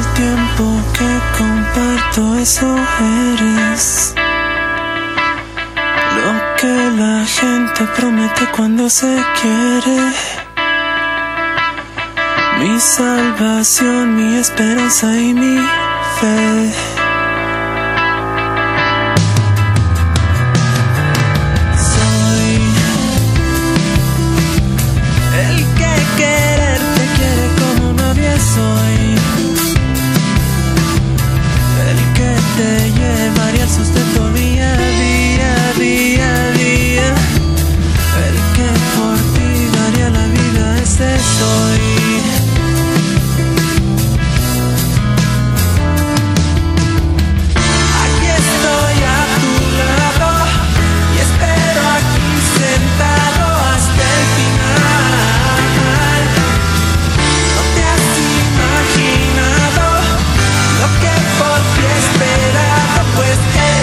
el tiempo que comparto, eso eres. Lo que la gente promete cuando se quiere. Mi salvación, mi esperanza y mi fe. Te llevaría el sustento día a día, día a día. El que por ti daría la vida, ese soy. Aquí estoy a tu lado y espero aquí sentado hasta el final. No te has imaginado lo que por ti esperado, pues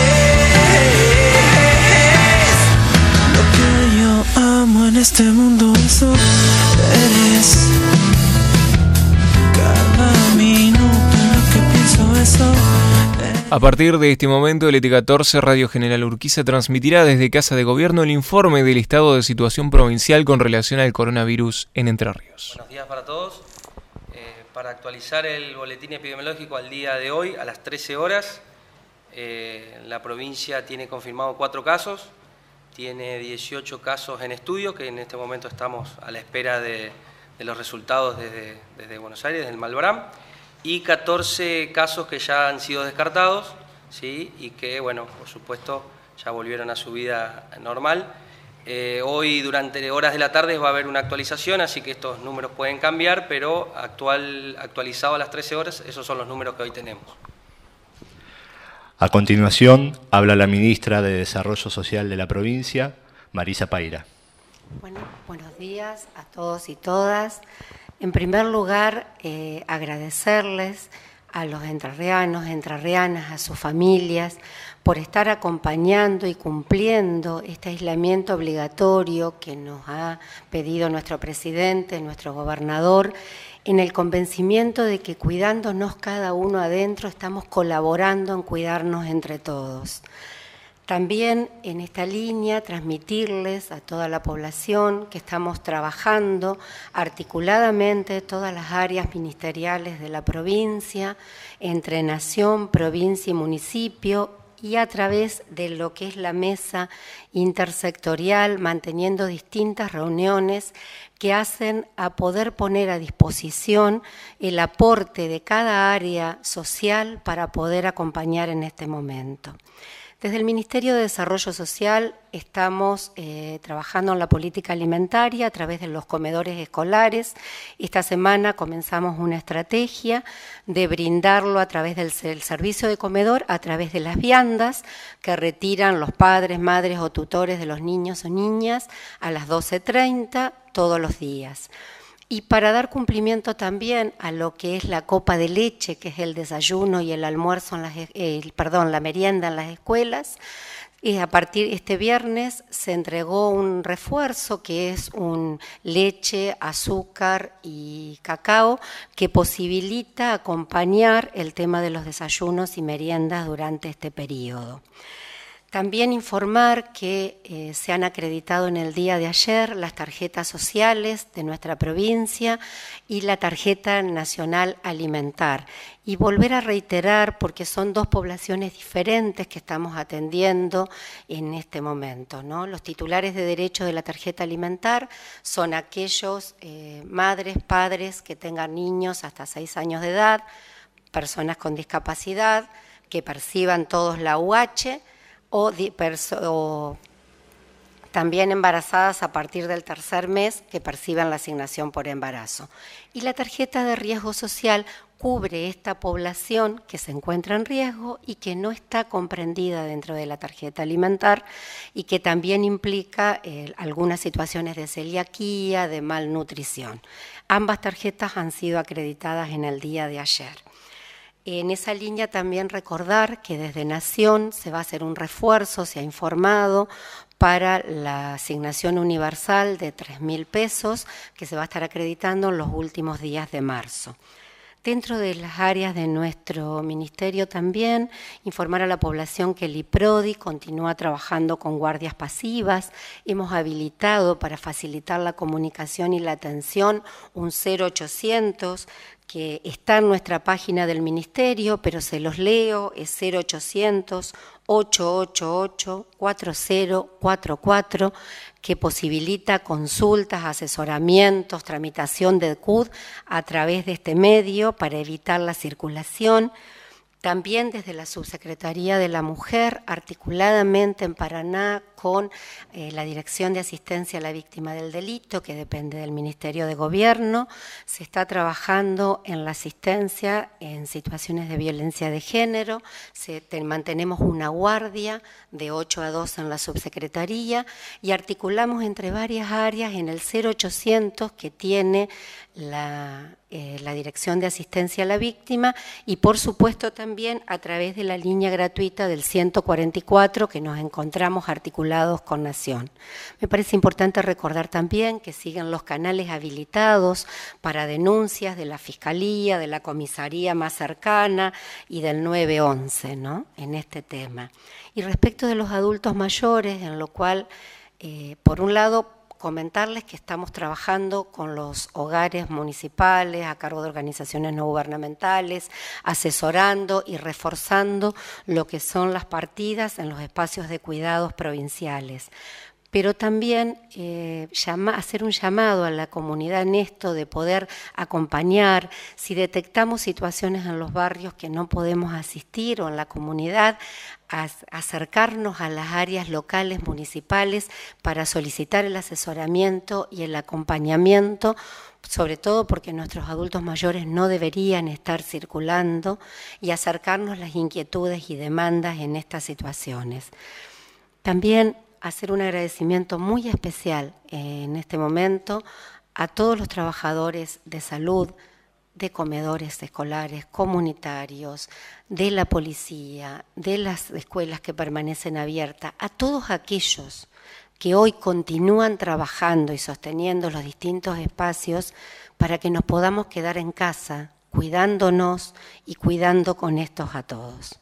es lo que yo amo en este mundo, eso eres. Cada minuto en lo que pienso, eso eres. A partir de este momento, el ET14 Radio General Urquiza transmitirá desde Casa de Gobierno el informe del estado de situación provincial con relación al coronavirus en Entre Ríos. Buenos días para todos. Para actualizar el boletín epidemiológico al día de hoy, a las 13 horas, la provincia tiene confirmado 4 casos, tiene 18 casos en estudio, que en este momento estamos a la espera de los resultados desde Buenos Aires, del Malbrán, y 14 casos que ya han sido descartados, ¿sí? Y que, bueno, por supuesto, ya volvieron a su vida normal. Hoy durante horas de la tarde va a haber una actualización, así que estos números pueden cambiar, pero actualizado a las 13 horas, esos son los números que hoy tenemos. A continuación, habla la ministra de Desarrollo Social de la provincia, Marisa Paira. Bueno, buenos días a todos y todas. En primer lugar, agradecerles a los entrerrianos, entrerrianas, a sus familias, por estar acompañando y cumpliendo este aislamiento obligatorio que nos ha pedido nuestro presidente, nuestro gobernador, en el convencimiento de que cuidándonos cada uno adentro estamos colaborando en cuidarnos entre todos. También en esta línea transmitirles a toda la población que estamos trabajando articuladamente todas las áreas ministeriales de la provincia, entre nación, provincia y municipio, y a través de lo que es la mesa intersectorial, manteniendo distintas reuniones que hacen a poder poner a disposición el aporte de cada área social para poder acompañar en este momento. Desde el Ministerio de Desarrollo Social estamos trabajando en la política alimentaria a través de los comedores escolares. Esta semana comenzamos una estrategia de brindarlo a través del servicio de comedor, a través de las viandas que retiran los padres, madres o tutores de los niños o niñas a las 12:30 todos los días. Y para dar cumplimiento también a lo que es la copa de leche, que es el desayuno y el almuerzo, la merienda en las escuelas, a partir de este viernes se entregó un refuerzo que es un leche, azúcar y cacao que posibilita acompañar el tema de los desayunos y meriendas durante este periodo. También informar que se han acreditado en el día de ayer las tarjetas sociales de nuestra provincia y la tarjeta nacional alimentar. Y volver a reiterar, porque son dos poblaciones diferentes que estamos atendiendo en este momento, ¿no? Los titulares de derecho de la tarjeta alimentar son aquellos madres, padres que tengan niños hasta 6 años de edad, personas con discapacidad, que perciban todos la UH, o también embarazadas a partir del 3er mes que perciban la asignación por embarazo. Y la tarjeta de riesgo social cubre esta población que se encuentra en riesgo y que no está comprendida dentro de la tarjeta alimentar y que también implica algunas situaciones de celiaquía, de malnutrición. Ambas tarjetas han sido acreditadas en el día de ayer. En esa línea también recordar que desde Nación se va a hacer un refuerzo, se ha informado, para la asignación universal de 3.000 pesos que se va a estar acreditando en los últimos días de marzo. Dentro de las áreas de nuestro ministerio también, informar a la población que el IPRODI continúa trabajando con guardias pasivas. Hemos habilitado para facilitar la comunicación y la atención un 0800 que está en nuestra página del ministerio, pero se los leo, es 0800 888 4044, que posibilita consultas, asesoramientos, tramitación de CUD a través de este medio para evitar la circulación. También desde la Subsecretaría de la Mujer, articuladamente en Paraná con la Dirección de Asistencia a la Víctima del Delito, que depende del Ministerio de Gobierno, se está trabajando en la asistencia en situaciones de violencia de género. Mantenemos una guardia de 8 a 2 en la Subsecretaría y articulamos entre varias áreas en el 0800 que tiene la Dirección de Asistencia a la Víctima y por supuesto también a través de la línea gratuita del 144 que nos encontramos articulados con Nación. Me parece importante recordar también que siguen los canales habilitados para denuncias de la Fiscalía, de la comisaría más cercana y del 911, ¿no?, en este tema. Y respecto de los adultos mayores, en lo cual, por un lado, comentarles que estamos trabajando con los hogares municipales a cargo de organizaciones no gubernamentales, asesorando y reforzando lo que son las partidas en los espacios de cuidados provinciales. Pero también hacer un llamado a la comunidad en esto de poder acompañar, si detectamos situaciones en los barrios que no podemos asistir o en la comunidad, acercarnos a las áreas locales, municipales, para solicitar el asesoramiento y el acompañamiento, sobre todo porque nuestros adultos mayores no deberían estar circulando, y acercarnos las inquietudes y demandas en estas situaciones. También hacer un agradecimiento muy especial en este momento a todos los trabajadores de salud, de comedores escolares, comunitarios, de la policía, de las escuelas que permanecen abiertas, a todos aquellos que hoy continúan trabajando y sosteniendo los distintos espacios para que nos podamos quedar en casa, cuidándonos y cuidando con estos a todos.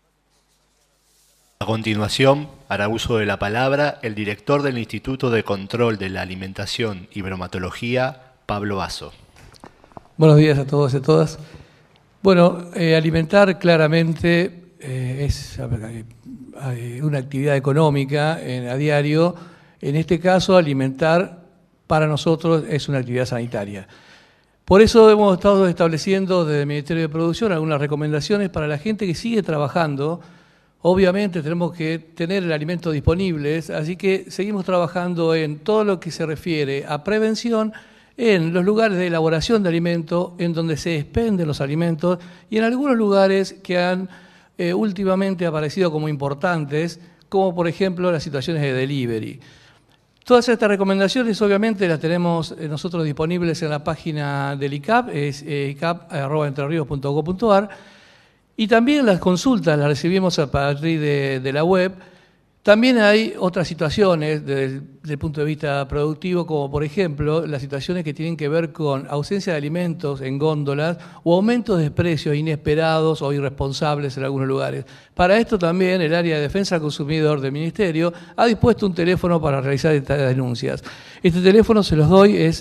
A continuación, hará uso de la palabra el director del Instituto de Control de la Alimentación y Bromatología, Pablo Basso. Buenos días a todos y a todas. Bueno, alimentar claramente es una actividad económica a diario. En este caso, alimentar para nosotros es una actividad sanitaria. Por eso hemos estado estableciendo desde el Ministerio de Producción algunas recomendaciones para la gente que sigue trabajando. Obviamente tenemos que tener el alimento disponible, así que seguimos trabajando en todo lo que se refiere a prevención en los lugares de elaboración de alimentos, en donde se expenden los alimentos, y en algunos lugares que han últimamente aparecido como importantes, como por ejemplo las situaciones de delivery. Todas estas recomendaciones obviamente las tenemos nosotros disponibles en la página del ICAP, es icap@entrerios.gov.ar, y también las consultas las recibimos a partir de la web. También hay otras situaciones desde el punto de vista productivo, como por ejemplo las situaciones que tienen que ver con ausencia de alimentos en góndolas o aumentos de precios inesperados o irresponsables en algunos lugares. Para esto también el área de defensa del consumidor del Ministerio ha dispuesto un teléfono para realizar estas denuncias. Este teléfono se los doy, es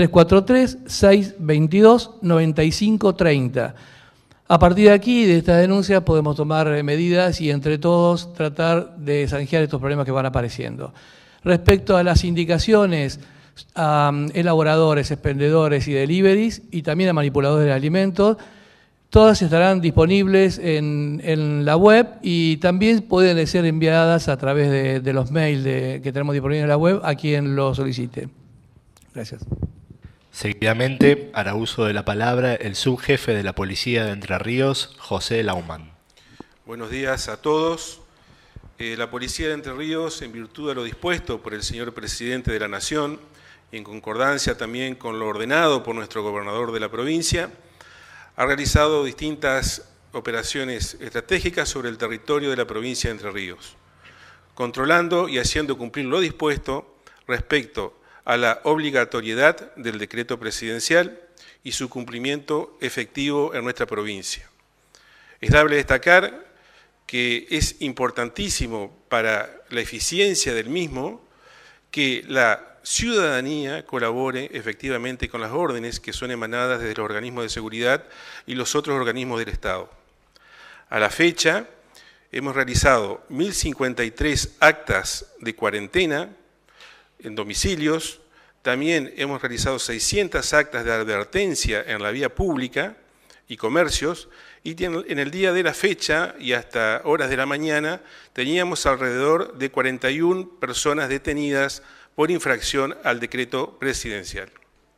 343-622-9530. A partir de aquí, de esta denuncia, podemos tomar medidas y entre todos tratar de zanjar estos problemas que van apareciendo. Respecto a las indicaciones a elaboradores, expendedores y deliveries, y también a manipuladores de alimentos, todas estarán disponibles en la web y también pueden ser enviadas a través de los mails que tenemos disponibles en la web a quien lo solicite. Gracias. Seguidamente hará uso de la palabra el subjefe de la Policía de Entre Ríos, José Laumann. Buenos días a todos. La Policía de Entre Ríos, en virtud de lo dispuesto por el señor Presidente de la Nación y en concordancia también con lo ordenado por nuestro gobernador de la provincia, ha realizado distintas operaciones estratégicas sobre el territorio de la provincia de Entre Ríos, controlando y haciendo cumplir lo dispuesto respecto a la obligatoriedad del decreto presidencial y su cumplimiento efectivo en nuestra provincia. Es dable destacar que es importantísimo para la eficiencia del mismo que la ciudadanía colabore efectivamente con las órdenes que son emanadas desde los organismos de seguridad y los otros organismos del Estado. A la fecha, hemos realizado 1.053 actas de cuarentena en domicilios, también hemos realizado 600 actas de advertencia en la vía pública y comercios, y en el día de la fecha y hasta horas de la mañana teníamos alrededor de 41 personas detenidas por infracción al decreto presidencial.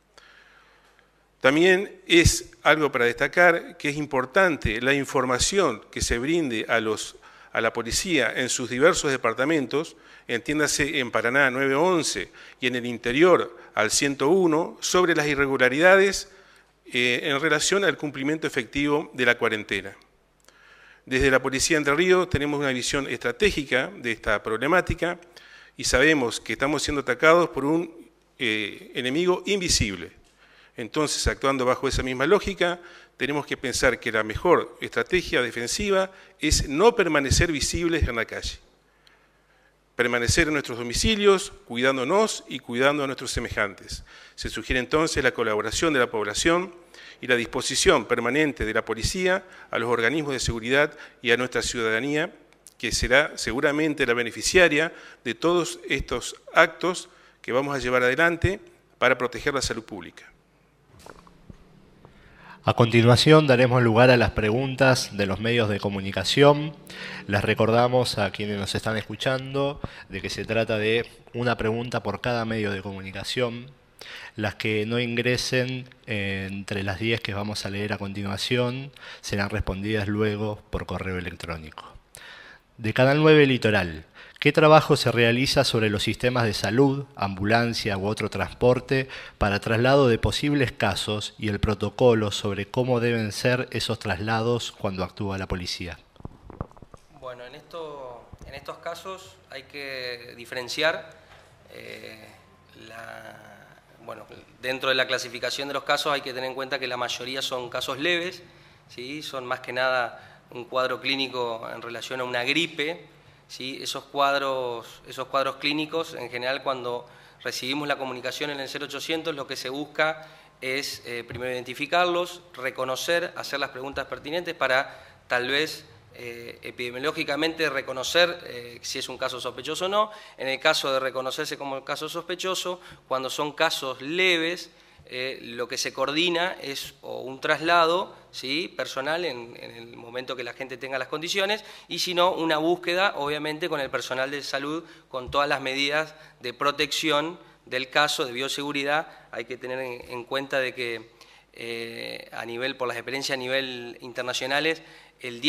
También es algo para destacar que es importante la información que se brinde a la policía en sus diversos departamentos, entiéndase en Paraná 911 y en el interior al 101, sobre las irregularidades en relación al cumplimiento efectivo de la cuarentena. Desde la Policía de Entre Ríos tenemos una visión estratégica de esta problemática y sabemos que estamos siendo atacados por un enemigo invisible. Entonces, actuando bajo esa misma lógica, tenemos que pensar que la mejor estrategia defensiva es no permanecer visibles en la calle. Permanecer en nuestros domicilios, cuidándonos y cuidando a nuestros semejantes. Se sugiere entonces la colaboración de la población y la disposición permanente de la policía a los organismos de seguridad y a nuestra ciudadanía, que será seguramente la beneficiaria de todos estos actos que vamos a llevar adelante para proteger la salud pública. A continuación daremos lugar a las preguntas de los medios de comunicación. Les recordamos a quienes nos están escuchando de que se trata de una pregunta por cada medio de comunicación. Las que no ingresen entre las 10 que vamos a leer a continuación serán respondidas luego por correo electrónico. De Canal 9 Litoral, ¿qué trabajo se realiza sobre los sistemas de salud, ambulancia u otro transporte para traslado de posibles casos y el protocolo sobre cómo deben ser esos traslados cuando actúa la policía? Bueno, en estos casos hay que diferenciar dentro de la clasificación de los casos hay que tener en cuenta que la mayoría son casos leves, ¿sí? Son más que nada un cuadro clínico en relación a una gripe, ¿sí? Esos cuadros clínicos, en general, cuando recibimos la comunicación en el 0800, lo que se busca es primero identificarlos, reconocer, hacer las preguntas pertinentes para tal vez epidemiológicamente reconocer si es un caso sospechoso o no. En el caso de reconocerse como caso sospechoso, cuando son casos leves, lo que se coordina es un traslado, ¿sí?, personal en el momento que la gente tenga las condiciones, y si no, una búsqueda, obviamente, con el personal de salud, con todas las medidas de protección del caso, de bioseguridad. Hay que tener en cuenta de que por las experiencias a nivel internacionales, el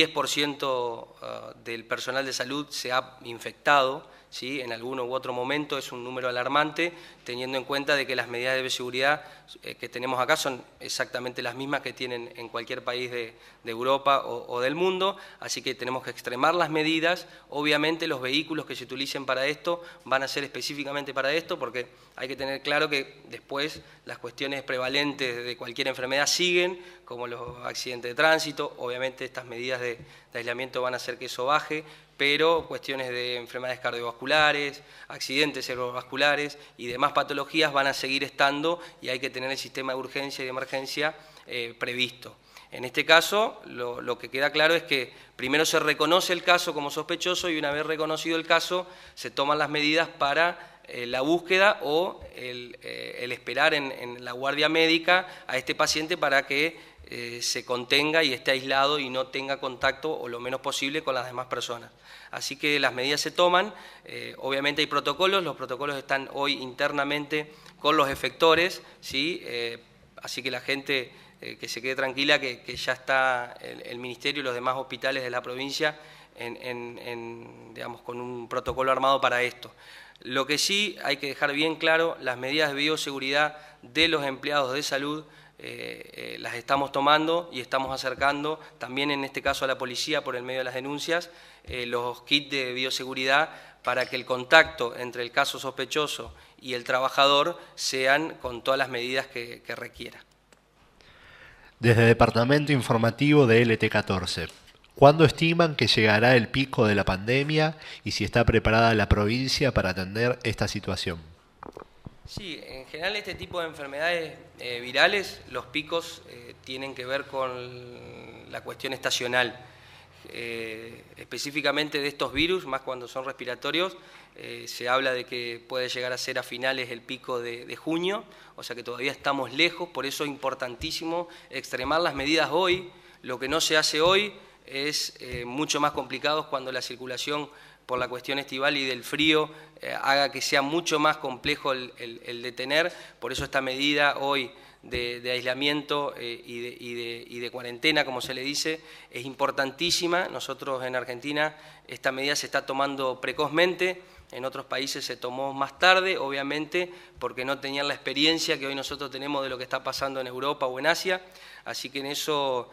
10% del personal de salud se ha infectado, ¿sí?, en alguno u otro momento. Es un número alarmante, teniendo en cuenta de que las medidas de bioseguridad que tenemos acá son exactamente las mismas que tienen en cualquier país de Europa o del mundo, así que tenemos que extremar las medidas. Obviamente los vehículos que se utilicen para esto van a ser específicamente para esto, porque hay que tener claro que después las cuestiones prevalentes de cualquier enfermedad siguen, como los accidentes de tránsito. Obviamente estas medidas de aislamiento van a hacer que eso baje, pero cuestiones de enfermedades cardiovasculares, accidentes cerebrovasculares y demás patologías van a seguir estando, y hay que tener el sistema de urgencia y de emergencia previsto. En este caso, lo que queda claro es que primero se reconoce el caso como sospechoso, y una vez reconocido el caso, se toman las medidas para la búsqueda o el esperar en la guardia médica a este paciente para que se contenga y esté aislado y no tenga contacto o lo menos posible con las demás personas. Así que las medidas se toman. Obviamente hay protocolos, los protocolos están hoy internamente con los efectores, ¿sí? Así que la gente que se quede tranquila, que ya está el Ministerio y los demás hospitales de la provincia digamos, con un protocolo armado para esto. Lo que sí hay que dejar bien claro, las medidas de bioseguridad de los empleados de salud las estamos tomando y estamos acercando también, en este caso, a la policía por el medio de las denuncias, los kits de bioseguridad, para que el contacto entre el caso sospechoso y el trabajador sean con todas las medidas que requiera. Desde Departamento Informativo de LT14, ¿cuándo estiman que llegará el pico de la pandemia y si está preparada la provincia para atender esta situación? Sí, en general este tipo de enfermedades virales, los picos tienen que ver con la cuestión estacional. Específicamente de estos virus, más cuando son respiratorios, se habla de que puede llegar a ser a finales el pico de junio, o sea que todavía estamos lejos, por eso es importantísimo extremar las medidas hoy. Lo que no se hace hoy es mucho más complicado cuando la circulación por la cuestión estival y del frío haga que sea mucho más complejo el detener, por eso esta medida hoy de aislamiento y de cuarentena, como se le dice, es importantísima. Nosotros en Argentina esta medida se está tomando precozmente, en otros países se tomó más tarde, obviamente, porque no tenían la experiencia que hoy nosotros tenemos de lo que está pasando en Europa o en Asia, así que en eso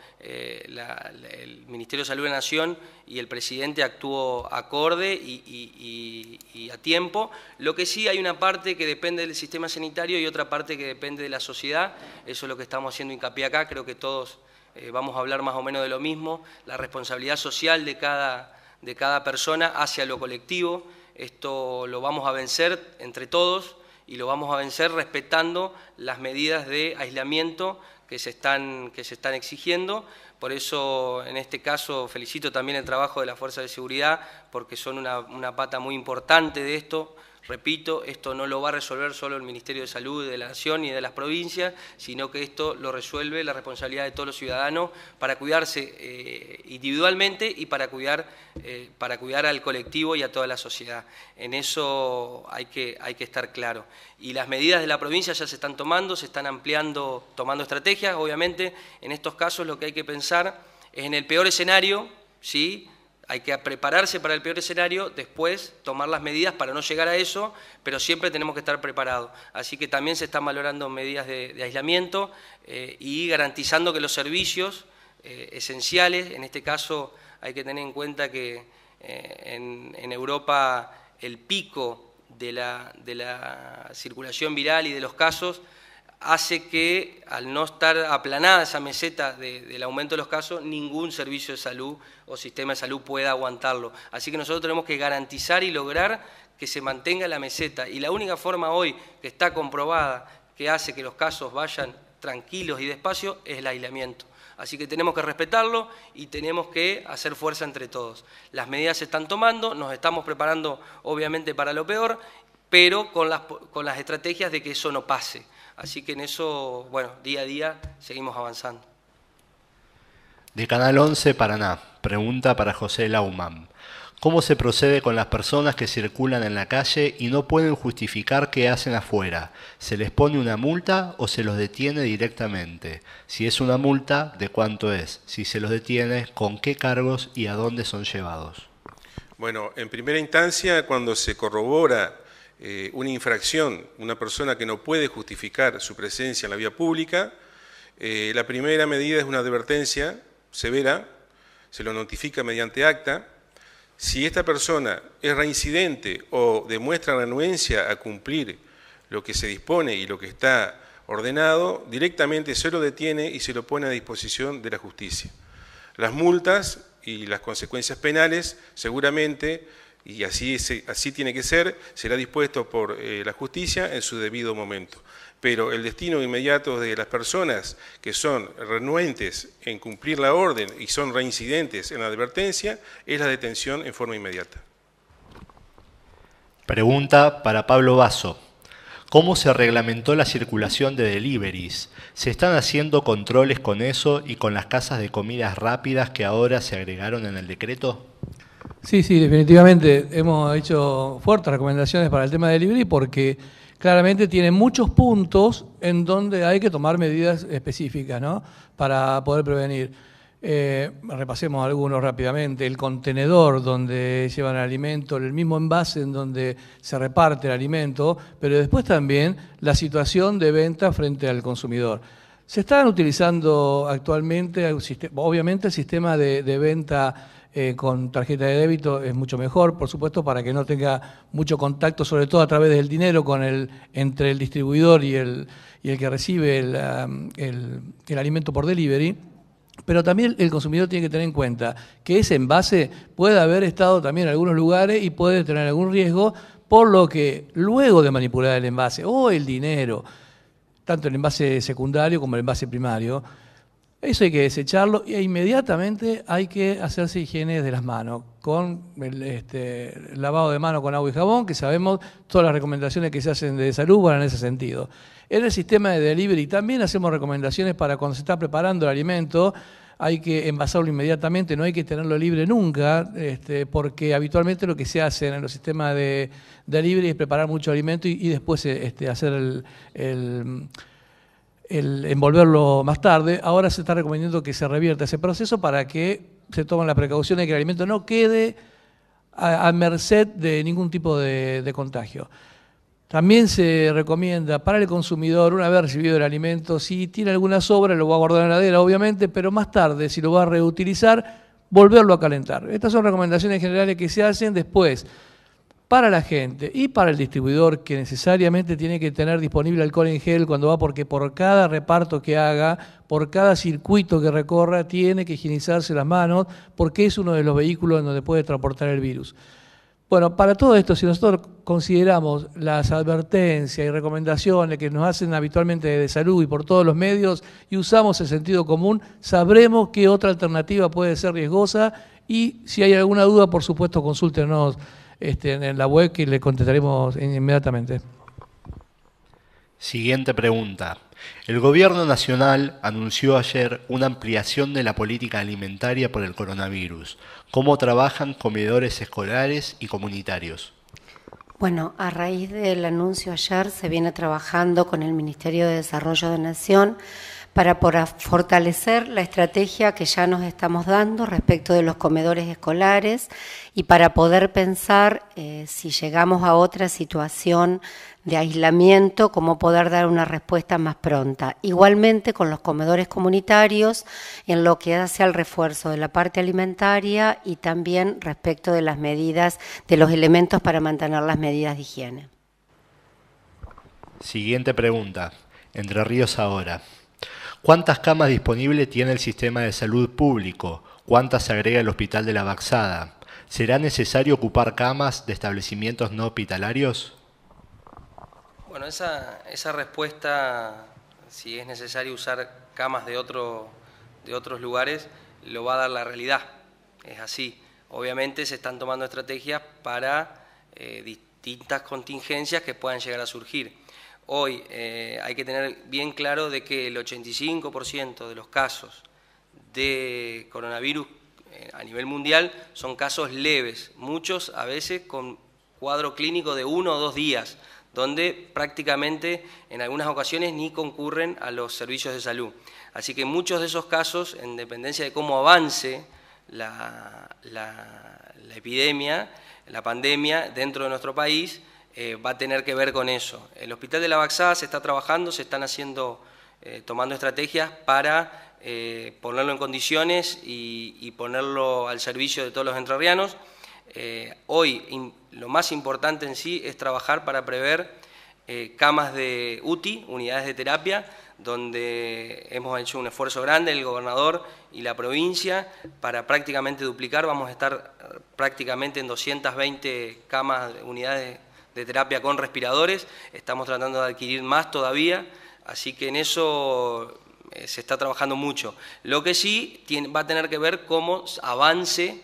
el Ministerio de Salud de la Nación y el presidente actuó acorde y a tiempo. Lo que sí, hay una parte que depende del sistema sanitario y otra parte que depende de la sociedad, eso es lo que estamos haciendo hincapié acá, creo que todos vamos a hablar más o menos de lo mismo, la responsabilidad social de cada persona hacia lo colectivo. Esto lo vamos a vencer entre todos y lo vamos a vencer respetando las medidas de aislamiento que se están exigiendo. Por eso, en este caso, felicito también el trabajo de las fuerzas de seguridad, porque son una pata muy importante de esto. Repito, esto no lo va a resolver solo el Ministerio de Salud de la Nación y de las provincias, sino que esto lo resuelve la responsabilidad de todos los ciudadanos para cuidarse individualmente y para cuidar al colectivo y a toda la sociedad. En eso hay que estar claro. Y las medidas de la provincia ya se están tomando, se están ampliando, tomando estrategias. Obviamente, en estos casos lo que hay que pensar es en el peor escenario, ¿sí? Hay que prepararse para el peor escenario, después tomar las medidas para no llegar a eso, pero siempre tenemos que estar preparados. Así que también se están valorando medidas de aislamiento y garantizando que los servicios esenciales, en este caso hay que tener en cuenta que en Europa el pico de la circulación viral y de los casos hace que, al no estar aplanada esa meseta del aumento de los casos, ningún servicio de salud o sistema de salud pueda aguantarlo. Así que nosotros tenemos que garantizar y lograr que se mantenga la meseta. Y la única forma hoy que está comprobada que hace que los casos vayan tranquilos y despacio es el aislamiento. Así que tenemos que respetarlo y tenemos que hacer fuerza entre todos. Las medidas se están tomando, nos estamos preparando obviamente para lo peor, pero con las estrategias de que eso no pase. Así que en eso, bueno, día a día seguimos avanzando. De Canal 11 Paraná, pregunta para José Laumann. ¿Cómo se procede con las personas que circulan en la calle y no pueden justificar qué hacen afuera? ¿Se les pone una multa o se los detiene directamente? Si es una multa, ¿de cuánto es? Si se los detiene, ¿con qué cargos y a dónde son llevados? Bueno, en primera instancia, cuando se corrobora una infracción, una persona que no puede justificar su presencia en la vía pública, la primera medida es una advertencia severa, se lo notifica mediante acta. Si esta persona es reincidente o demuestra renuencia a cumplir lo que se dispone y lo que está ordenado, directamente se lo detiene y se lo pone a disposición de la justicia. Las multas y las consecuencias penales seguramente, y así tiene que ser, será dispuesto por la justicia en su debido momento. Pero el destino inmediato de las personas que son renuentes en cumplir la orden y son reincidentes en la advertencia es la detención en forma inmediata. Pregunta para Pablo Basso. ¿Cómo se reglamentó la circulación de deliveries? ¿Se están haciendo controles con eso y con las casas de comidas rápidas que ahora se agregaron en el decreto? Sí, definitivamente hemos hecho fuertes recomendaciones para el tema de delivery porque claramente tiene muchos puntos en donde hay que tomar medidas específicas, ¿no?, para poder prevenir. Repasemos algunos rápidamente. El contenedor donde llevan el alimento, el mismo envase en donde se reparte el alimento, pero después también la situación de venta frente al consumidor. Se están utilizando actualmente, obviamente el sistema de venta con tarjeta de débito es mucho mejor, por supuesto, para que no tenga mucho contacto, sobre todo a través del dinero, entre el distribuidor y el que recibe el alimento por delivery. Pero también el consumidor tiene que tener en cuenta que ese envase puede haber estado también en algunos lugares y puede tener algún riesgo, por lo que luego de manipular el envase o el dinero, tanto el envase secundario como el envase primario, eso hay que desecharlo e inmediatamente hay que hacerse higiene de las manos con el lavado de manos con agua y jabón, que sabemos todas las recomendaciones que se hacen de salud van en ese sentido. En el sistema de delivery también hacemos recomendaciones para cuando se está preparando el alimento, hay que envasarlo inmediatamente, no hay que tenerlo libre nunca, porque habitualmente lo que se hace en los sistemas de delivery es preparar mucho alimento y después hacer el envolverlo más tarde. Ahora se está recomendando que se revierta ese proceso para que se tomen las precauciones de que el alimento no quede a merced de ningún tipo de contagio. También se recomienda para el consumidor, una vez recibido el alimento, si tiene alguna sobra, lo va a guardar en la heladera, obviamente, pero más tarde, si lo va a reutilizar, volverlo a calentar. Estas son recomendaciones generales que se hacen después para la gente y para el distribuidor, que necesariamente tiene que tener disponible alcohol en gel cuando va, porque por cada reparto que haga, por cada circuito que recorra, tiene que higienizarse las manos, porque es uno de los vehículos en donde puede transportar el virus. Bueno, para todo esto, si nosotros consideramos las advertencias y recomendaciones que nos hacen habitualmente de salud y por todos los medios y usamos el sentido común, sabremos qué otra alternativa puede ser riesgosa y si hay alguna duda, por supuesto, consúltenos en la web que le contestaremos inmediatamente. Siguiente pregunta. El Gobierno Nacional anunció ayer una ampliación de la política alimentaria por el coronavirus. ¿Cómo trabajan comedores escolares y comunitarios? Bueno, a raíz del anuncio ayer se viene trabajando con el Ministerio de Desarrollo de Nación para fortalecer la estrategia que ya nos estamos dando respecto de los comedores escolares y para poder pensar si llegamos a otra situación de aislamiento, cómo poder dar una respuesta más pronta. Igualmente con los comedores comunitarios, en lo que hace al refuerzo de la parte alimentaria y también respecto de las medidas, de los elementos para mantener las medidas de higiene. Siguiente pregunta. Entre Ríos ahora. ¿Cuántas camas disponibles tiene el sistema de salud público? ¿Cuántas se agrega el Hospital de la Baxada? ¿Será necesario ocupar camas de establecimientos no hospitalarios? Bueno, esa respuesta, si es necesario usar camas de otros lugares, lo va a dar la realidad. Es así. Obviamente se están tomando estrategias para distintas contingencias que puedan llegar a surgir. Hoy hay que tener bien claro de que el 85% de los casos de coronavirus a nivel mundial son casos leves, muchos a veces con cuadro clínico de 1 o 2 días, donde prácticamente en algunas ocasiones ni concurren a los servicios de salud. Así que muchos de esos casos, en dependencia de cómo avance la epidemia, la pandemia dentro de nuestro país, va a tener que ver con eso. El Hospital de la Baxada se está trabajando, se están tomando estrategias para ponerlo en condiciones y ponerlo al servicio de todos los entrerrianos. Hoy lo más importante en sí es trabajar para prever camas de UTI, unidades de terapia, donde hemos hecho un esfuerzo grande, el gobernador y la provincia, para prácticamente duplicar. Vamos a estar prácticamente en 220 camas, unidades de terapia con respiradores. Estamos tratando de adquirir más todavía, así que en eso se está trabajando mucho. Lo que sí va a tener que ver cómo avance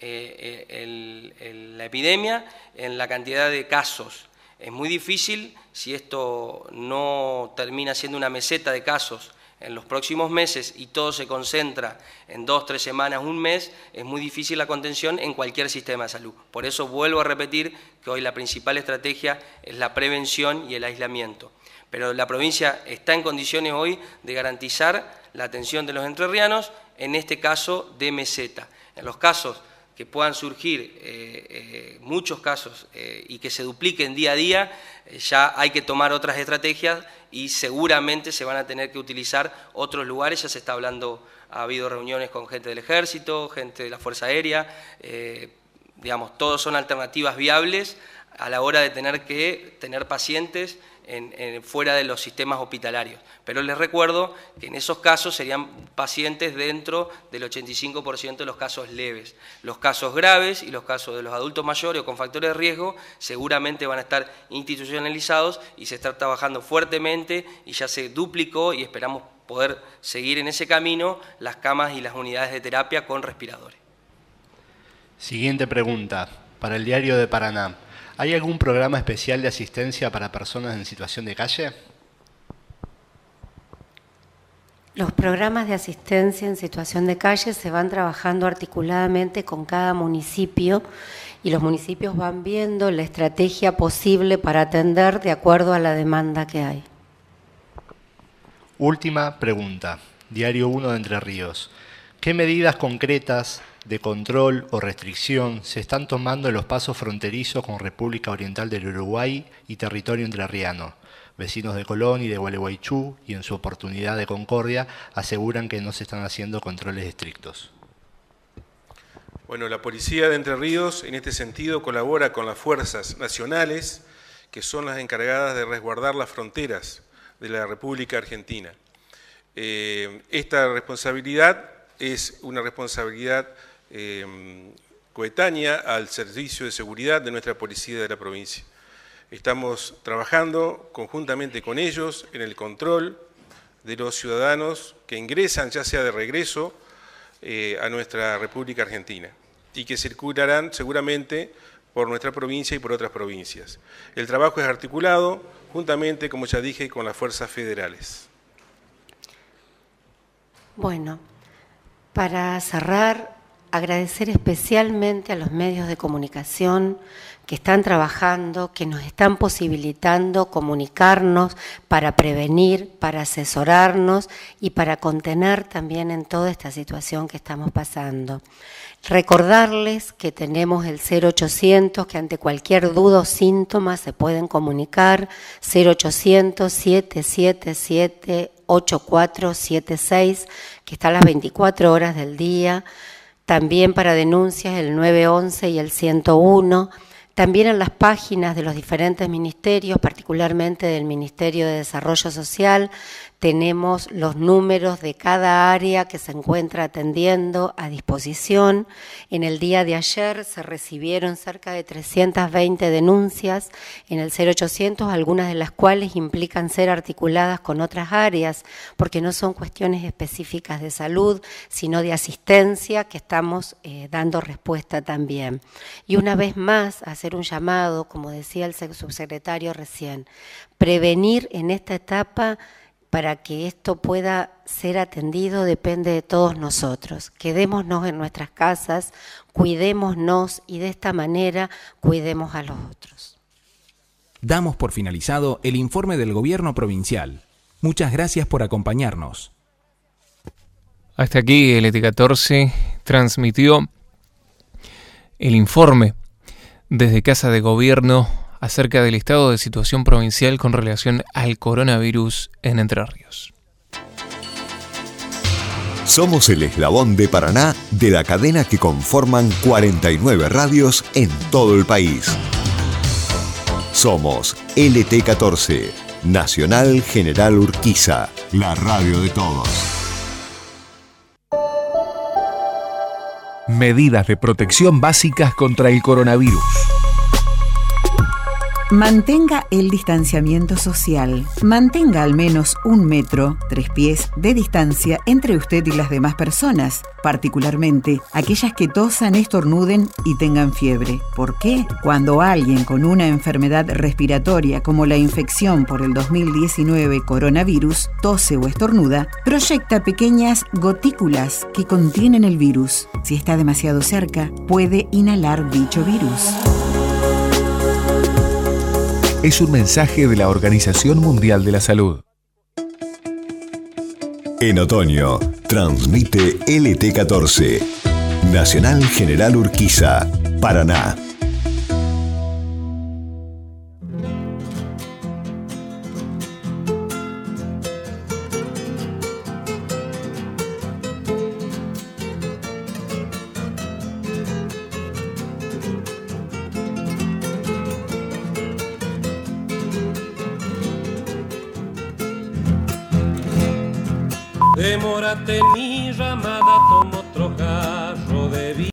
la epidemia en la cantidad de casos. Es muy difícil, si esto no termina siendo una meseta de casos en los próximos meses y todo se concentra en 2, 3 semanas, un mes, es muy difícil la contención en cualquier sistema de salud. Por eso vuelvo a repetir que hoy la principal estrategia es la prevención y el aislamiento. Pero la provincia está en condiciones hoy de garantizar la atención de los entrerrianos, en este caso de meseta. En los casos que puedan surgir muchos casos y que se dupliquen día a día, ya hay que tomar otras estrategias y seguramente se van a tener que utilizar otros lugares. Ya se está hablando, ha habido reuniones con gente del Ejército, gente de la Fuerza Aérea, digamos, todos son alternativas viables a la hora de tener que tener pacientes fuera de los sistemas hospitalarios. Pero les recuerdo que en esos casos serían pacientes dentro del 85% de los casos leves. Los casos graves y los casos de los adultos mayores o con factores de riesgo seguramente van a estar institucionalizados y se está trabajando fuertemente y ya se duplicó y esperamos poder seguir en ese camino las camas y las unidades de terapia con respiradores. Siguiente pregunta, para el Diario de Paraná. ¿Hay algún programa especial de asistencia para personas en situación de calle? Los programas de asistencia en situación de calle se van trabajando articuladamente con cada municipio y los municipios van viendo la estrategia posible para atender de acuerdo a la demanda que hay. Última pregunta, Diario 1 de Entre Ríos. ¿Qué medidas concretas de control o restricción se están tomando en los pasos fronterizos con República Oriental del Uruguay y territorio entrerriano? Vecinos de Colón y de Gualeguaychú, y en su oportunidad de Concordia, aseguran que no se están haciendo controles estrictos. Bueno, la Policía de Entre Ríos en este sentido colabora con las fuerzas nacionales, que son las encargadas de resguardar las fronteras de la República Argentina. Esta responsabilidad es una responsabilidad coetánea al servicio de seguridad de nuestra policía de la provincia. Estamos trabajando conjuntamente con ellos en el control de los ciudadanos que ingresan, ya sea de regreso, a nuestra República Argentina y que circularán seguramente por nuestra provincia y por otras provincias. El trabajo es articulado juntamente, como ya dije, con las fuerzas federales. Bueno, para cerrar, agradecer especialmente a los medios de comunicación que están trabajando, que nos están posibilitando comunicarnos para prevenir, para asesorarnos y para contener también en toda esta situación que estamos pasando. Recordarles que tenemos el 0800, que ante cualquier duda o síntoma se pueden comunicar, 0800-777-8476, que está a las 24 horas del día. También para denuncias el 911 y el 101. También en las páginas de los diferentes ministerios, particularmente del Ministerio de Desarrollo Social, tenemos los números de cada área que se encuentra atendiendo a disposición. En el día de ayer se recibieron cerca de 320 denuncias en el 0800, algunas de las cuales implican ser articuladas con otras áreas, porque no son cuestiones específicas de salud, sino de asistencia que estamos dando respuesta también. Y una vez más, hacer un llamado, como decía el subsecretario recién, prevenir en esta etapa. Para que esto pueda ser atendido depende de todos nosotros. Quedémonos en nuestras casas, cuidémonos y de esta manera cuidemos a los otros. Damos por finalizado el informe del Gobierno Provincial. Muchas gracias por acompañarnos. Hasta aquí el ET14 transmitió el informe desde Casa de Gobierno acerca del estado de situación provincial con relación al coronavirus en Entre Ríos. Somos el eslabón de Paraná de la cadena que conforman 49 radios en todo el país. Somos LT14, Nacional General Urquiza, la radio de todos. Medidas de protección básicas contra el coronavirus. Mantenga el distanciamiento social. Mantenga al menos 1 metro, 3 pies de distancia entre usted y las demás personas, particularmente aquellas que tosan, estornuden y tengan fiebre. ¿Por qué? Cuando alguien con una enfermedad respiratoria como la infección por el 2019 coronavirus tose o estornuda, proyecta pequeñas gotículas que contienen el virus. Si está demasiado cerca, puede inhalar dicho virus. Es un mensaje de la Organización Mundial de la Salud. En otoño, transmite LT14. Nacional General Urquiza, Paraná. Demórate mi ramada, tomo otro jarro.